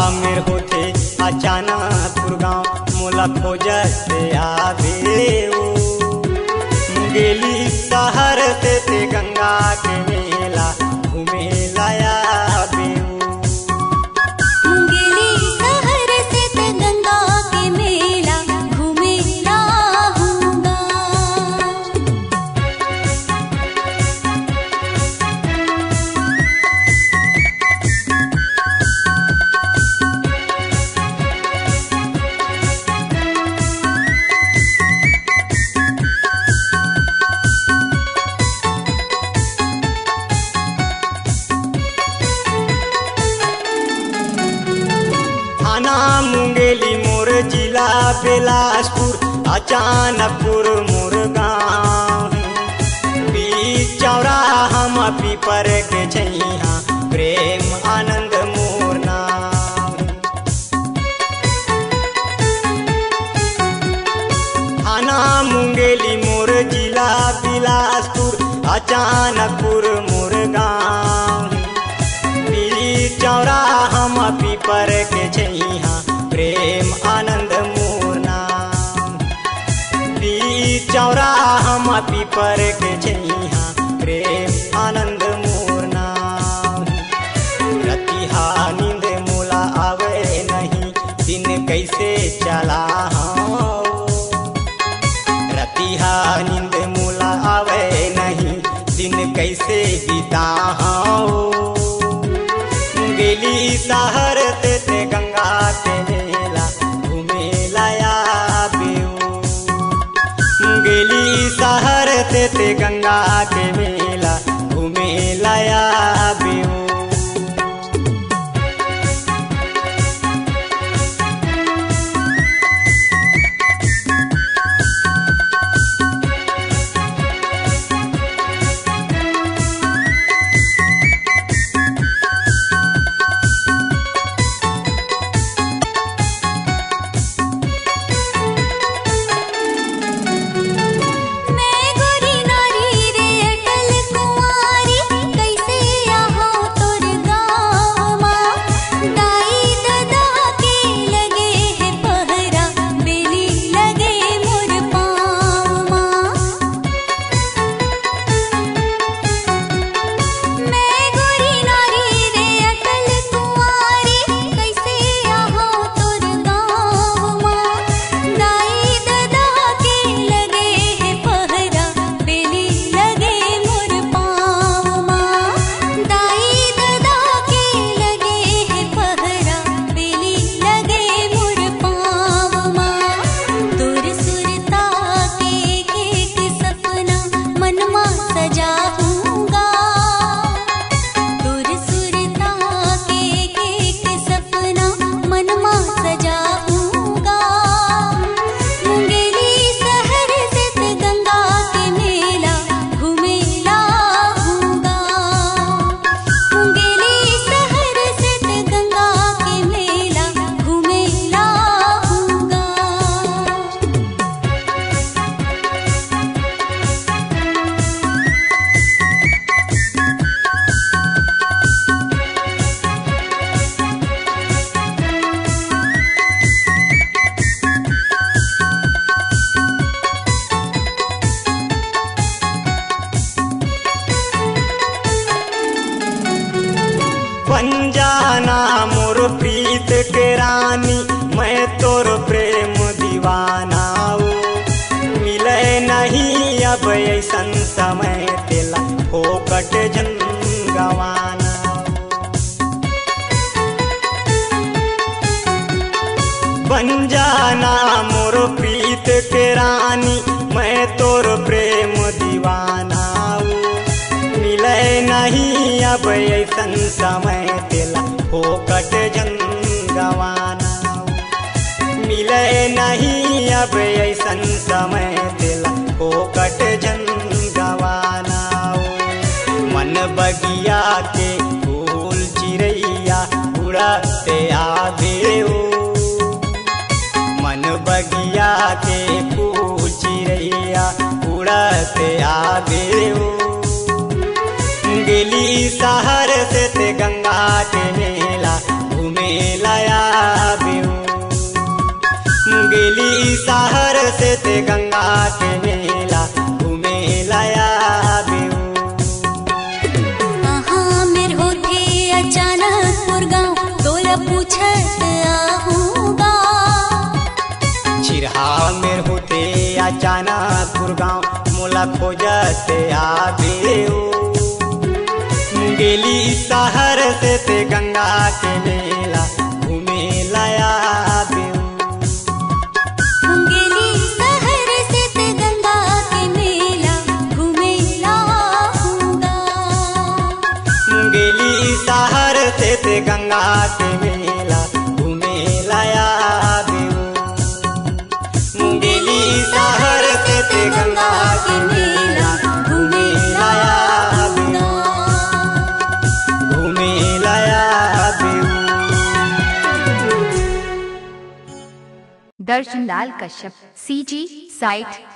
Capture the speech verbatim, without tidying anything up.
मेर होते अचानक गाँव मोला खोजत आवे गेली शहर से ते गंगा के मेला घूमे लाया मुंगेली मोर जिला बिलासपुर अचानकपुर मोर गाँव बीच चौराहा हम पीपर के छैया प्रेम आनंद मोर नाम थाना मुंगेली मोर जिला बिलासपुर अचानकपुर मोर गाँव बीच चौराहा हम पीपर के छैया प्रेम आनंद मोर नाम बीच चौराहा हम पीपर के छैया प्रेम आनंद मोर नाम रतिहा नींद मोला आवे नहीं दिन कैसे चला रतिहा नींद मोला आवे नहीं दिन कैसे बीता गेली शहर से ते गंगा के मेला घूमे लाया बेऊ गेली शहर से ते गंगा के मेला घूमे लाया बेऊ बन जाना मोर प्रीत के रानी मैं तोर प्रेम दीवाना मिले नहीं अब ऐसन समय तेला फोकट जन गवाना बन जाना मोर प्रीत के रानी मैं तोर प्रेम दीवाना मिले नहीं अब ऐसन समय तेला फोकट जन गवाना मिले नहीं अब ऐसन समय तेला फोकट जन गवाना मन बगिया के फूल चिड़ैया उड़ते आवे मन बगिया के फूल चिड़ैया उड़ते आवे गेली शहर से ते गंगा के मेला घूमे लाया बेऊ मुंगेली शहर से ते गंगा के मेला घूमे लाया बेऊ कहाँ मेर होते अचानक मुरगांव तोला पूछत आहूँगा चिरहा मेर होते अचानक गुरगांव मोला खोजत आबेऊ मुंगेली शहर से ते गंगा के मेला घूमे लाया बेऊ मुंगेली शहर से ते गंगा के मेला घूमे लाऊंगा मुंगेली शहर से ते गंगा के मेला घूमे लाया बेऊ मुंगेली शहर से ते गंगा के मेला घूमे लाया बेऊ घूमे लाया बेऊ। दर्शन लाल कश्यप, सी जी साइट